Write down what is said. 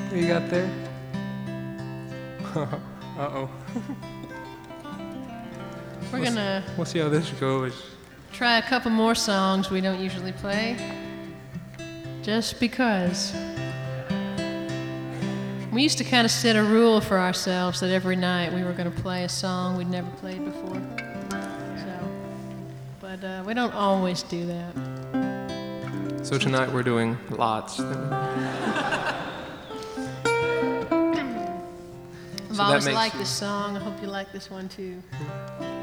What you got there? Uh-oh. We're gonna We'll see how this goes. try a couple more songs we don't usually play, just because. We used to kind of set a rule for ourselves that every night we were going to play a song we'd never played before. But we don't always do that. So tonight we're doing lots. I've always liked this song. I hope you like this one too.